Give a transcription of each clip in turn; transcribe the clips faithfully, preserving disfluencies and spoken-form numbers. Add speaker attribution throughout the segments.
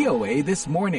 Speaker 1: V O A This Morning.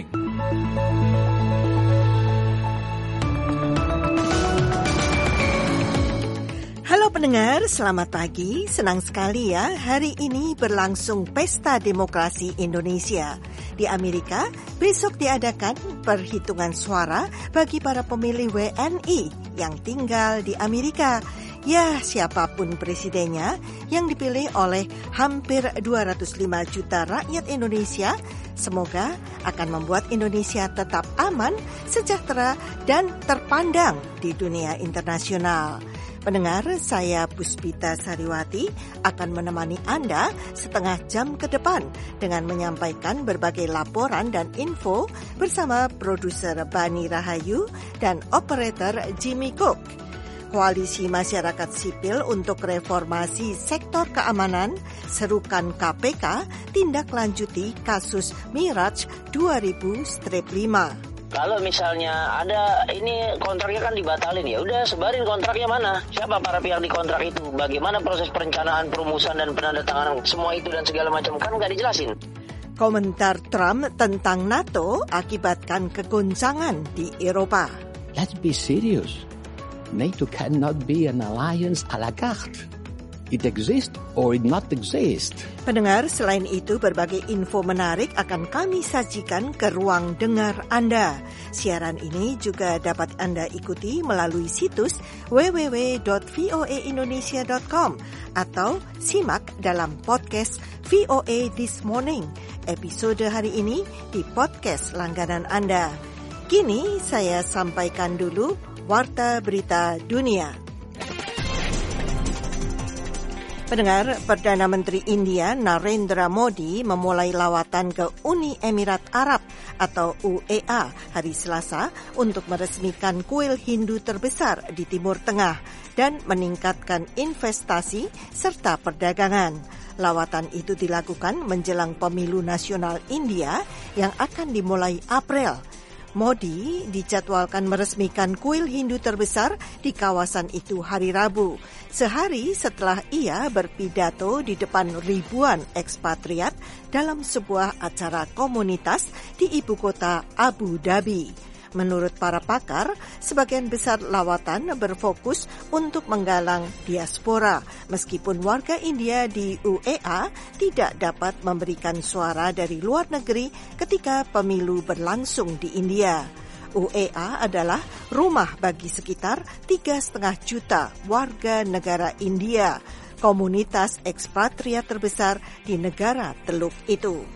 Speaker 2: Halo pendengar, selamat pagi. Senang sekali ya, hari ini berlangsung Pesta Demokrasi Indonesia. Di Amerika, besok diadakan perhitungan suara bagi para pemilih W N I yang tinggal di Amerika. Ya, siapapun presidennya yang dipilih oleh hampir dua ratus lima juta rakyat Indonesia, semoga akan membuat Indonesia tetap aman, sejahtera, dan terpandang di dunia internasional. Pendengar, saya Puspita Sariwati akan menemani Anda setengah jam ke depan dengan menyampaikan berbagai laporan dan info bersama produser Bani Rahayu dan operator Jimmy Cook. Koalisi Masyarakat Sipil untuk Reformasi Sektor Keamanan serukan K P K tindak lanjuti kasus Miraj dua ribu lima.
Speaker 3: Kalau misalnya ada ini kontraknya kan dibatalin, ya udah sebarin kontraknya mana, siapa para pihak di kontrak itu, bagaimana proses perencanaan, perumusan dan penandatanganan semua itu dan segala macam, kan nggak dijelasin.
Speaker 2: Komentar Trump tentang NATO akibatkan kegoncangan di Eropa.
Speaker 4: Let's be serious. NATO cannot be an alliance à la carte. It exists or it not exist.
Speaker 2: Pendengar, selain itu berbagai info menarik akan kami sajikan ke ruang dengar Anda. Siaran ini juga dapat Anda ikuti melalui situs w w w dot v o a indonesia dot com atau simak dalam podcast V O A This Morning. Episode hari ini di podcast langganan Anda. Kini saya sampaikan dulu Warta Berita Dunia. Pendengar, Perdana Menteri India Narendra Modi memulai lawatan ke Uni Emirat Arab atau U A E hari Selasa untuk meresmikan kuil Hindu terbesar di Timur Tengah dan meningkatkan investasi serta perdagangan. Lawatan itu dilakukan menjelang pemilu nasional India yang akan dimulai April. Modi dijadwalkan meresmikan kuil Hindu terbesar di kawasan itu hari Rabu, sehari setelah ia berpidato di depan ribuan ekspatriat dalam sebuah acara komunitas di ibu kota Abu Dhabi. Menurut para pakar, sebagian besar lawatan berfokus untuk menggalang diaspora, meskipun warga India di U A E tidak dapat memberikan suara dari luar negeri ketika pemilu berlangsung di India. U A E adalah rumah bagi sekitar tiga koma lima juta warga negara India, komunitas ekspatriat terbesar di negara Teluk itu.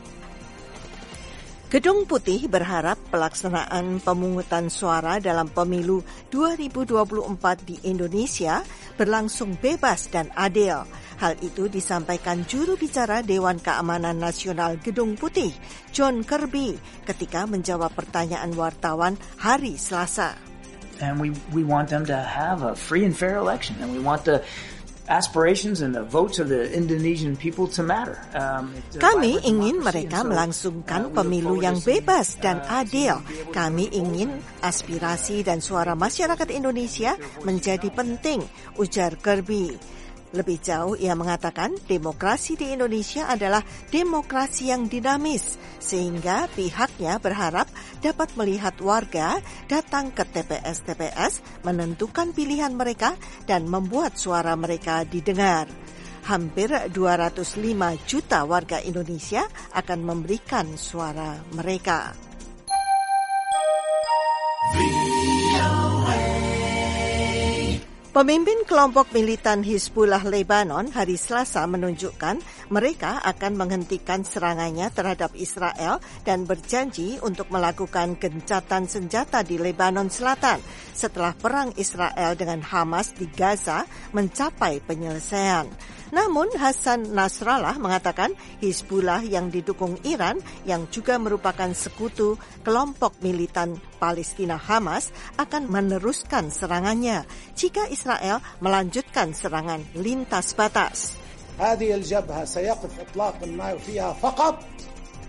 Speaker 2: Gedung Putih berharap pelaksanaan pemungutan suara dalam pemilu dua ribu dua puluh empat di Indonesia berlangsung bebas dan adil. Hal itu disampaikan juru bicara Dewan Keamanan Nasional Gedung Putih, John Kirby, ketika menjawab pertanyaan wartawan hari Selasa.
Speaker 5: And we we want them to have a free and fair election, and we want the aspirations and the votes of the Indonesian people to matter. Um,
Speaker 2: Kami ingin mereka melangsungkan pemilu yang bebas dan adil. Kami ingin aspirasi dan suara masyarakat Indonesia menjadi penting, ujar Kirby. Lebih jauh, ia mengatakan demokrasi di Indonesia adalah demokrasi yang dinamis, sehingga pihaknya berharap dapat melihat warga datang ke T P S-T P S, menentukan pilihan mereka, dan membuat suara mereka didengar. Hampir dua ratus lima juta warga Indonesia akan memberikan suara mereka. Pemimpin kelompok militan Hizbullah Lebanon hari Selasa menunjukkan mereka akan menghentikan serangannya terhadap Israel dan berjanji untuk melakukan gencatan senjata di Lebanon Selatan setelah perang Israel dengan Hamas di Gaza mencapai penyelesaian. Namun Hasan Nasrallah mengatakan Hizbullah yang didukung Iran, yang juga merupakan sekutu kelompok militan Palestina Hamas, akan meneruskan serangannya jika Israel melanjutkan serangan lintas batas.
Speaker 6: هذه الجبهة سيقف إطلاق النار فيها فقط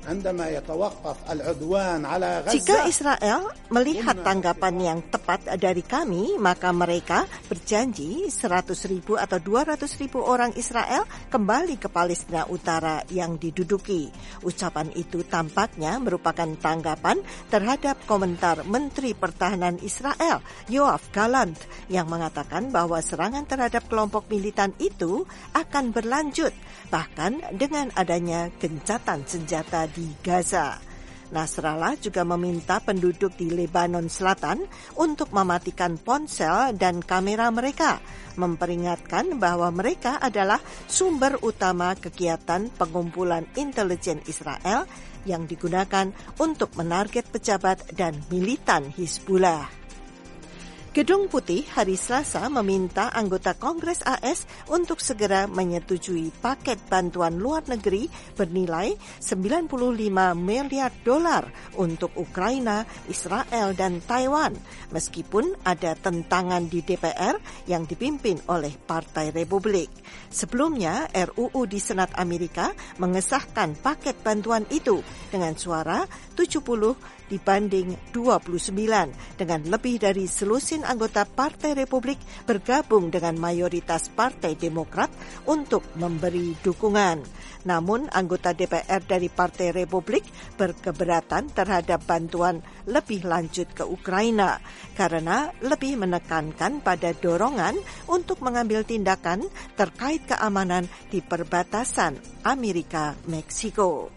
Speaker 2: Jika Israel melihat tanggapan yang tepat dari kami, maka mereka berjanji seratus ribu atau dua ratus ribu orang Israel kembali ke Palestina Utara yang diduduki. Ucapan itu tampaknya merupakan tanggapan terhadap komentar Menteri Pertahanan Israel, Yoav Gallant, yang mengatakan bahwa serangan terhadap kelompok militan itu akan berlanjut, bahkan dengan adanya gencatan senjata di Gaza. Nasrallah juga meminta penduduk di Lebanon Selatan untuk mematikan ponsel dan kamera mereka, memperingatkan bahwa mereka adalah sumber utama kegiatan pengumpulan intelijen Israel yang digunakan untuk menarget pejabat dan militan Hizbullah. Gedung Putih hari Selasa meminta anggota Kongres A S untuk segera menyetujui paket bantuan luar negeri bernilai sembilan puluh lima miliar dolar untuk Ukraina, Israel, dan Taiwan, meskipun ada tentangan di D P R yang dipimpin oleh Partai Republik. Sebelumnya, R U U di Senat Amerika mengesahkan paket bantuan itu dengan suara tujuh puluh dibanding dua puluh sembilan, dengan lebih dari selusin anggota Partai Republik bergabung dengan mayoritas Partai Demokrat untuk memberi dukungan. Namun anggota D P R dari Partai Republik berkeberatan terhadap bantuan lebih lanjut ke Ukraina karena lebih menekankan pada dorongan untuk mengambil tindakan terkait keamanan di perbatasan Amerika-Meksiko.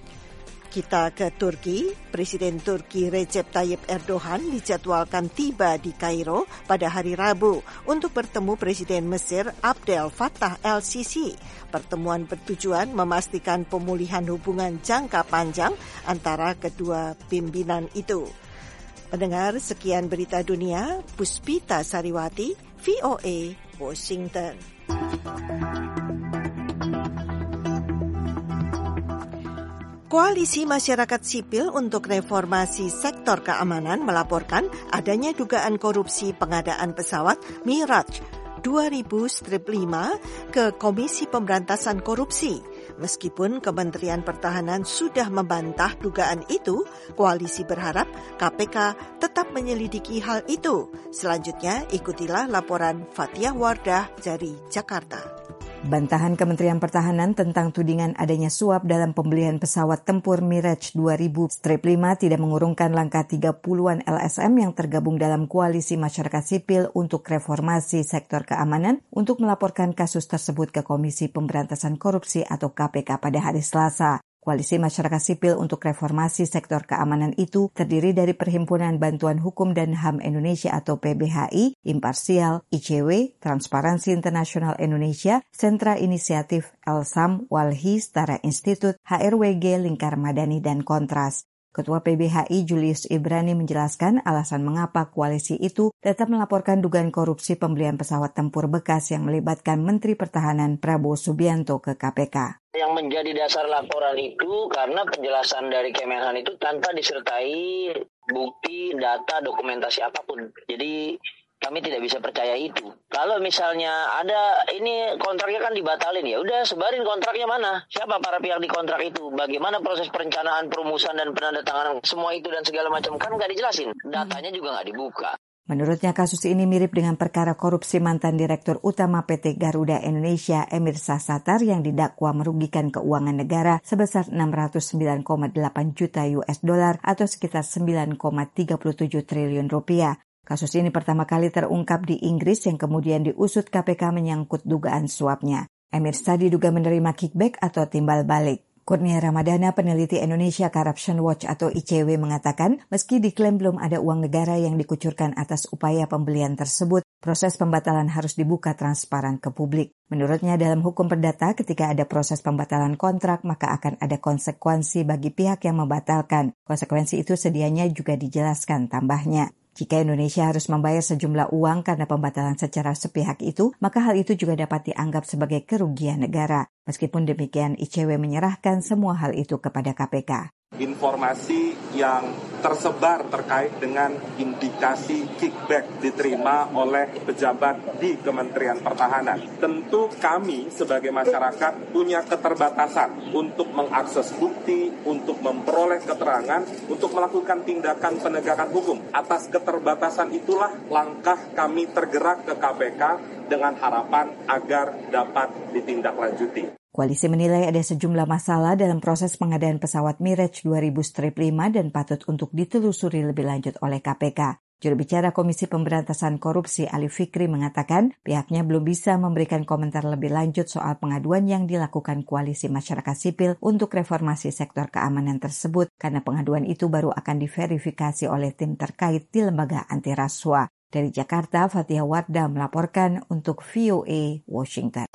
Speaker 2: Kita ke Turki. Presiden Turki Recep Tayyip Erdogan dijadwalkan tiba di Kairo pada hari Rabu untuk bertemu Presiden Mesir Abdel Fattah el-Sisi. Pertemuan bertujuan memastikan pemulihan hubungan jangka panjang antara kedua pimpinan itu. Pendengar, sekian berita dunia. Puspita Sariwati, V O A, Washington. Koalisi Masyarakat Sipil untuk Reformasi Sektor Keamanan melaporkan adanya dugaan korupsi pengadaan pesawat Miraj dua ribu lima ke Komisi Pemberantasan Korupsi. Meskipun Kementerian Pertahanan sudah membantah dugaan itu, koalisi berharap K P K tetap menyelidiki hal itu. Selanjutnya, ikutilah laporan Fathia Wardah dari Jakarta.
Speaker 1: Bantahan Kementerian Pertahanan tentang tudingan adanya suap dalam pembelian pesawat tempur Miraj dua ribu lima tidak mengurungkan langkah tiga puluhan L S M yang tergabung dalam Koalisi Masyarakat Sipil untuk Reformasi Sektor Keamanan untuk melaporkan kasus tersebut ke Komisi Pemberantasan Korupsi atau K P K pada hari Selasa. Koalisi Masyarakat Sipil untuk Reformasi Sektor Keamanan itu terdiri dari Perhimpunan Bantuan Hukum dan H A M Indonesia atau P B H I, Imparsial, I C W, Transparansi Internasional Indonesia, Sentra Inisiatif, Elsam, Walhi, Setara Institut, H R W G, Lingkar Madani, dan Kontras. Ketua P B H I Julius Ibrani menjelaskan alasan mengapa koalisi itu tetap melaporkan dugaan korupsi pembelian pesawat tempur bekas yang melibatkan Menteri Pertahanan Prabowo Subianto ke K P K.
Speaker 3: Yang menjadi dasar laporan itu karena penjelasan dari Kemenhan itu tanpa disertai bukti, data, dokumentasi apapun. Jadi kami tidak bisa percaya itu. Kalau misalnya ada ini kontraknya kan dibatalin, ya udah sebarin kontraknya mana? Siapa para pihak di kontrak itu? Bagaimana proses perencanaan, perumusan dan penandatanganan semua itu dan segala macam kan nggak dijelasin. Datanya juga nggak dibuka.
Speaker 1: Menurutnya kasus ini mirip dengan perkara korupsi mantan Direktur Utama P T Garuda Indonesia Emir Sahsatar yang didakwa merugikan keuangan negara sebesar enam ratus sembilan koma delapan juta U S dollar atau sekitar sembilan koma tiga tujuh triliun rupiah. Kasus ini pertama kali terungkap di Inggris yang kemudian diusut K P K menyangkut dugaan suapnya. Emir Sah diduga menerima kickback atau timbal balik. Kurnia Ramadana, peneliti Indonesia Corruption Watch atau I C W, mengatakan meski diklaim belum ada uang negara yang dikucurkan atas upaya pembelian tersebut, proses pembatalan harus dibuka transparan ke publik. Menurutnya dalam hukum perdata, ketika ada proses pembatalan kontrak, maka akan ada konsekuensi bagi pihak yang membatalkan. Konsekuensi itu sedianya juga dijelaskan tambahnya. Jika Indonesia harus membayar sejumlah uang karena pembatalan secara sepihak itu, maka hal itu juga dapat dianggap sebagai kerugian negara. Meskipun demikian, I C W menyerahkan semua hal itu kepada K P K.
Speaker 6: Informasi yang tersebar terkait dengan indikasi kickback diterima oleh pejabat di Kementerian Pertahanan. Tentu kami sebagai masyarakat punya keterbatasan untuk mengakses bukti, untuk memperoleh keterangan, untuk melakukan tindakan penegakan hukum. Atas keterbatasan itulah langkah kami tergerak ke K P K dengan harapan agar dapat ditindaklanjuti.
Speaker 1: Koalisi menilai ada sejumlah masalah dalam proses pengadaan pesawat Mirage dua ribu lima dan patut untuk ditelusuri lebih lanjut oleh K P K. Juru bicara Komisi Pemberantasan Korupsi Ali Fikri mengatakan pihaknya belum bisa memberikan komentar lebih lanjut soal pengaduan yang dilakukan koalisi masyarakat sipil untuk reformasi sektor keamanan tersebut karena pengaduan itu baru akan diverifikasi oleh tim terkait di lembaga anti rasuah. Dari Jakarta, Fathia Wardah melaporkan untuk V O A Washington.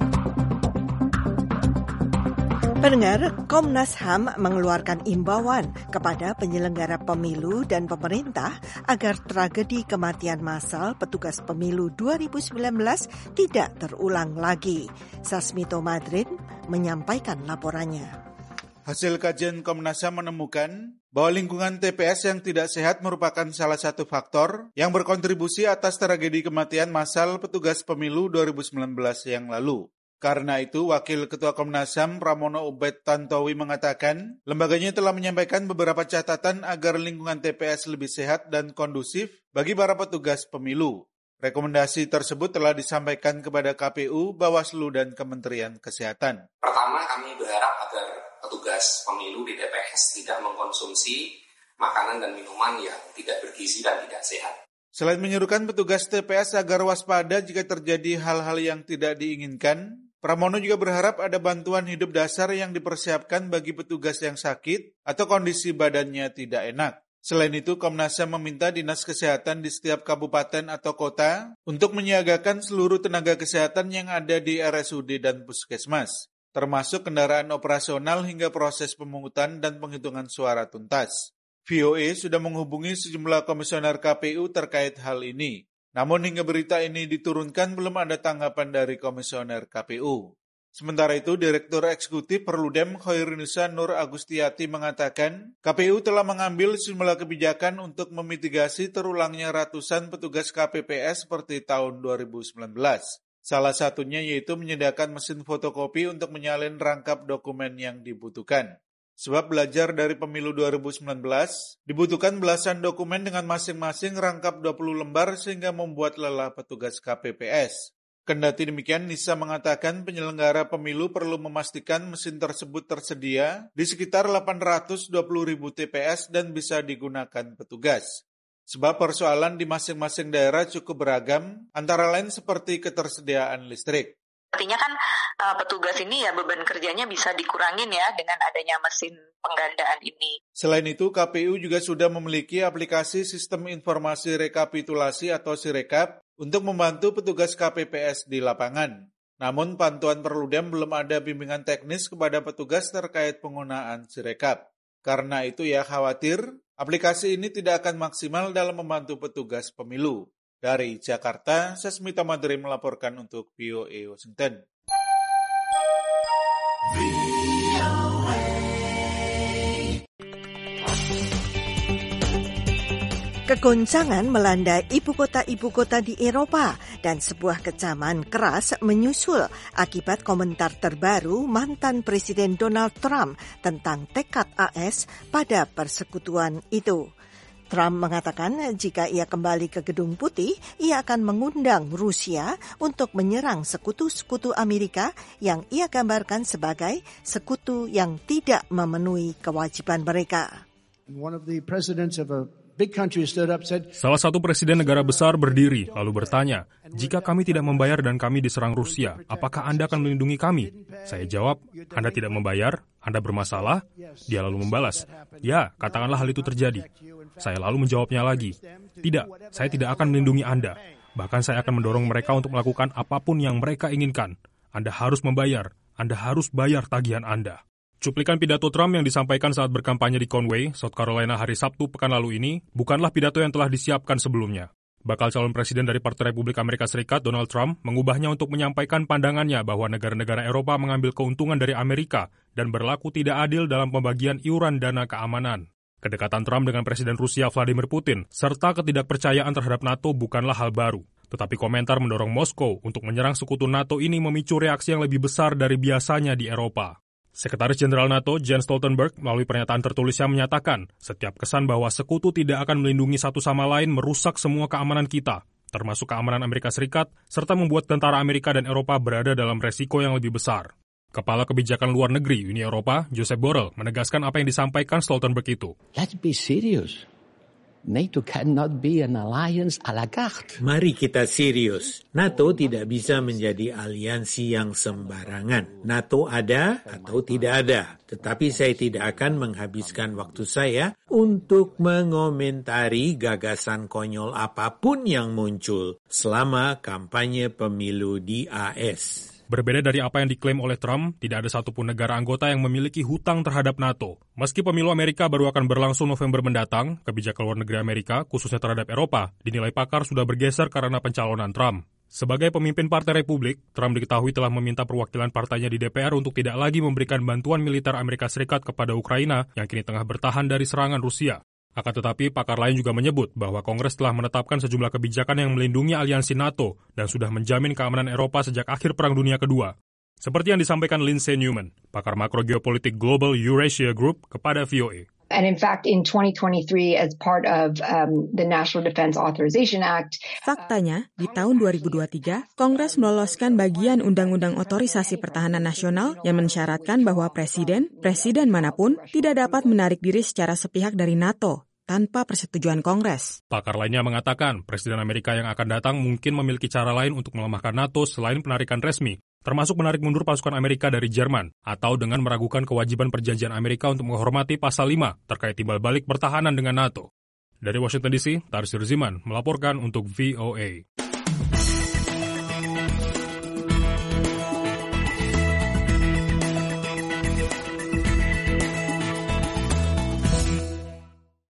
Speaker 2: Pendengar, Komnas H A M mengeluarkan imbauan kepada penyelenggara pemilu dan pemerintah agar tragedi kematian massal petugas pemilu dua ribu sembilan belas tidak terulang lagi. Sasmito Madrid menyampaikan laporannya.
Speaker 7: Hasil kajian Komnas H A M menemukan bahwa lingkungan T P S yang tidak sehat merupakan salah satu faktor yang berkontribusi atas tragedi kematian massal petugas pemilu dua ribu sembilan belas yang lalu. Karena itu, Wakil Ketua Komnas H A M Pramono Ubed Tantowi mengatakan, lembaganya telah menyampaikan beberapa catatan agar lingkungan T P S lebih sehat dan kondusif bagi para petugas pemilu. Rekomendasi tersebut telah disampaikan kepada K P U, Bawaslu, dan Kementerian Kesehatan.
Speaker 8: Pertama, kami berharap agar petugas pemilu di T P S tidak mengkonsumsi makanan dan minuman yang tidak bergizi dan tidak sehat.
Speaker 7: Selain menyerukan petugas T P S agar waspada jika terjadi hal-hal yang tidak diinginkan, Pramono juga berharap ada bantuan hidup dasar yang dipersiapkan bagi petugas yang sakit atau kondisi badannya tidak enak. Selain itu, Komnas H A M meminta Dinas Kesehatan di setiap kabupaten atau kota untuk menyiagakan seluruh tenaga kesehatan yang ada di R S U D dan puskesmas, termasuk kendaraan operasional hingga proses pemungutan dan penghitungan suara tuntas. V O A sudah menghubungi sejumlah komisioner K P U terkait hal ini. Namun hingga berita ini diturunkan belum ada tanggapan dari komisioner K P U. Sementara itu, Direktur Eksekutif Perludem Khoirunisa Nur Agustiati mengatakan, K P U telah mengambil sejumlah kebijakan untuk memitigasi terulangnya ratusan petugas K P P S seperti tahun dua ribu sembilan belas. Salah satunya yaitu menyediakan mesin fotokopi untuk menyalin rangkap dokumen yang dibutuhkan. Sebab belajar dari pemilu dua ribu sembilan belas, dibutuhkan belasan dokumen dengan masing-masing rangkap dua puluh lembar sehingga membuat lelah petugas K P P S. Kendati demikian, Nisa mengatakan penyelenggara pemilu perlu memastikan mesin tersebut tersedia di sekitar delapan ratus dua puluh ribu T P S dan bisa digunakan petugas. Sebab persoalan di masing-masing daerah cukup beragam, antara lain seperti ketersediaan listrik.
Speaker 9: Artinya kan uh, petugas ini ya beban kerjanya bisa dikurangin ya dengan adanya mesin penggandaan ini.
Speaker 7: Selain itu, K P U juga sudah memiliki aplikasi Sistem Informasi Rekapitulasi atau Sirekap untuk membantu petugas K P P S di lapangan. Namun Pantauan Perludem belum ada bimbingan teknis kepada petugas terkait penggunaan Sirekap. Karena itu ya khawatir aplikasi ini tidak akan maksimal dalam membantu petugas pemilu. Dari Jakarta, Sasmita Madri melaporkan untuk V O A Washington.
Speaker 2: Kegoncangan melanda ibu kota-ibu kota di Eropa dan sebuah kecaman keras menyusul akibat komentar terbaru mantan Presiden Donald Trump tentang tekad A S pada persekutuan itu. Trump mengatakan jika ia kembali ke Gedung Putih, ia akan mengundang Rusia untuk menyerang sekutu-sekutu Amerika yang ia gambarkan sebagai sekutu yang tidak memenuhi kewajiban mereka.
Speaker 10: One of the presidents of a big country stood up said,
Speaker 11: Salah satu presiden negara besar berdiri lalu bertanya, jika kami tidak membayar dan kami diserang Rusia, apakah Anda akan melindungi kami? Saya jawab, Anda tidak membayar, Anda bermasalah? Dia lalu membalas, ya, katakanlah hal itu terjadi. Saya lalu menjawabnya lagi, tidak, saya tidak akan melindungi Anda. Bahkan saya akan mendorong mereka untuk melakukan apapun yang mereka inginkan. Anda harus membayar, Anda harus bayar tagihan Anda. Cuplikan pidato Trump yang disampaikan saat berkampanye di Conway, South Carolina hari Sabtu pekan lalu ini, bukanlah pidato yang telah disiapkan sebelumnya. Bakal calon presiden dari Partai Republik Amerika Serikat, Donald Trump, mengubahnya untuk menyampaikan pandangannya bahwa negara-negara Eropa mengambil keuntungan dari Amerika dan berlaku tidak adil dalam pembagian iuran dana keamanan. Kedekatan Trump dengan Presiden Rusia Vladimir Putin serta ketidakpercayaan terhadap NATO bukanlah hal baru. Tetapi komentar mendorong Moskow untuk menyerang sekutu NATO ini memicu reaksi yang lebih besar dari biasanya di Eropa. Sekretaris Jenderal NATO Jens Stoltenberg melalui pernyataan tertulisnya menyatakan, setiap kesan bahwa sekutu tidak akan melindungi satu sama lain merusak semua keamanan kita, termasuk keamanan Amerika Serikat, serta membuat tentara Amerika dan Eropa berada dalam resiko yang lebih besar. Kepala Kebijakan Luar Negeri Uni Eropa, Josep Borrell, menegaskan apa yang disampaikan Stoltenberg itu.
Speaker 4: Let's be serious. NATO cannot be an alliance à la carte.
Speaker 12: Mari kita serius. NATO tidak bisa menjadi aliansi yang sembarangan. NATO ada atau tidak ada. Tetapi saya tidak akan menghabiskan waktu saya untuk mengomentari gagasan konyol apapun yang muncul selama kampanye pemilu di A S.
Speaker 11: Berbeda dari apa yang diklaim oleh Trump, tidak ada satupun negara anggota yang memiliki hutang terhadap NATO. Meski pemilu Amerika baru akan berlangsung November mendatang, kebijakan luar negeri Amerika, khususnya terhadap Eropa, dinilai pakar sudah bergeser karena pencalonan Trump. Sebagai pemimpin Partai Republik, Trump diketahui telah meminta perwakilan partainya di D P R untuk tidak lagi memberikan bantuan militer Amerika Serikat kepada Ukraina yang kini tengah bertahan dari serangan Rusia. Akan tetapi, pakar lain juga menyebut bahwa Kongres telah menetapkan sejumlah kebijakan yang melindungi aliansi NATO dan sudah menjamin keamanan Eropa sejak akhir Perang Dunia Kedua. Seperti yang disampaikan Lindsay Newman, pakar makro geopolitik Global Eurasia Group, kepada V O A.
Speaker 13: And in fact, in twenty twenty-three, as part of um, the National Defense Authorization Act...
Speaker 14: Faktanya, di tahun dua ribu dua puluh tiga, Kongres meloloskan bagian Undang-Undang Otorisasi Pertahanan Nasional yang mensyaratkan bahwa presiden, presiden manapun, tidak dapat menarik diri secara sepihak dari NATO tanpa persetujuan Kongres.
Speaker 11: Pakar lainnya mengatakan, Presiden Amerika yang akan datang mungkin memiliki cara lain untuk melemahkan NATO selain penarikan resmi, termasuk menarik mundur pasukan Amerika dari Jerman, atau dengan meragukan kewajiban perjanjian Amerika untuk menghormati pasal lima terkait timbal balik pertahanan dengan NATO. Dari Washington D C, Tarsir Ziman melaporkan untuk V O A.